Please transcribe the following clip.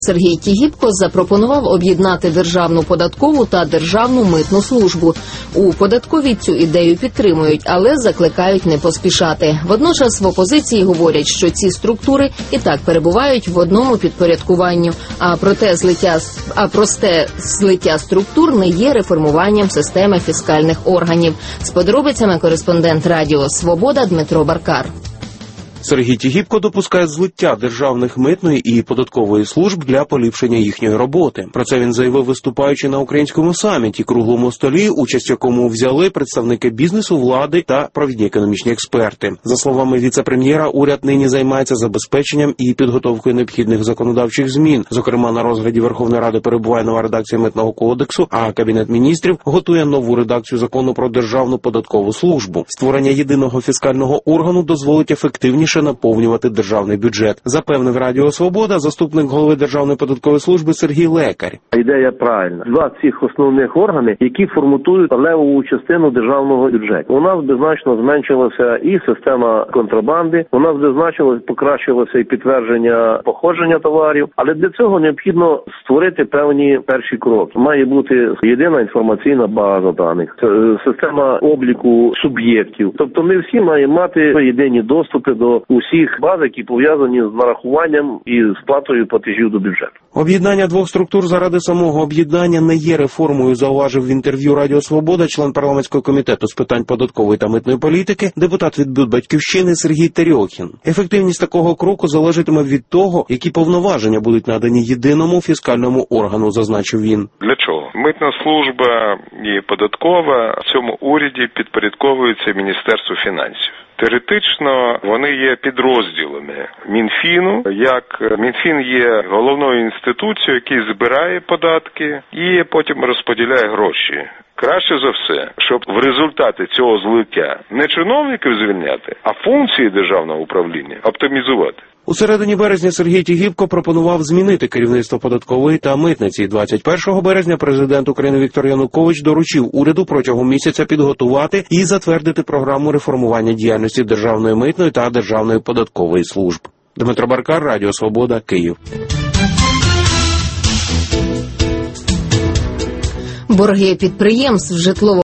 Сергій Тігіпко запропонував об'єднати Державну податкову та Державну митну службу. У податковій цю ідею підтримують, але закликають не поспішати. Водночас в опозиції говорять, що ці структури і так перебувають в одному підпорядкуванні, а просте злиття структур не є реформуванням системи фіскальних органів. З подробицями кореспондент Радіо Свобода Дмитро Баркар. Сергій Тігіпко допускає злиття державних митної і податкової служб для поліпшення їхньої роботи. Про це він заявив, виступаючи на українському саміті, круглому столі, участь в якому взяли представники бізнесу, влади та провідні економічні експерти. За словами віце-прем'єра, уряд нині займається забезпеченням і підготовкою необхідних законодавчих змін. Зокрема, на розгляді Верховної Ради перебуває нова редакція Митного кодексу, а Кабінет міністрів готує нову редакцію закону про Державну податкову службу. Створення єдиного фіскального органу дозволить ефективніше наповнювати державний бюджет, запевнив Радіо Свобода заступник голови Державної податкової служби Сергій Лекар. Ідея правильна. Два цих основних органи, які формують левову частину державного бюджету. У нас би значно зменшилася і система контрабанди, у нас би значно покращилося і підтвердження походження товарів, але для цього необхідно створити певні перші кроки. Має бути єдина інформаційна база даних, система обліку суб'єктів. Тобто ми всі маємо мати єдині доступи до усіх баз, які пов'язані з нарахуванням і сплатою платежів до бюджету. Об'єднання двох структур заради самого об'єднання не є реформою, зауважив в інтерв'ю Радіо Свобода член парламентського комітету з питань податкової та митної політики, депутат від БЮТ «Батьківщини» Сергій Терьохін. Ефективність такого кроку залежатиме від того, які повноваження будуть надані єдиному фіскальному органу, зазначив він. Для чого? Митна служба і податкова в цьому уряді підпорядковуються Міністерству фінансів. Теоретично вони є підрозділами Мінфіну, як Мінфін є головною інституцією, який збирає податки і потім розподіляє гроші. Краще за все, щоб в результаті цього злиття не чиновників звільняти, а функції державного управління оптимізувати. У середині березня Сергій Тігіпко пропонував змінити керівництво податкової та митниці. 21 березня президент України Віктор Янукович доручив уряду протягом місяця підготувати і затвердити програму реформування діяльності Державної митної та Державної податкової служб. Дмитро Баркар, Радіо Свобода, Київ. Борги підприємств житлово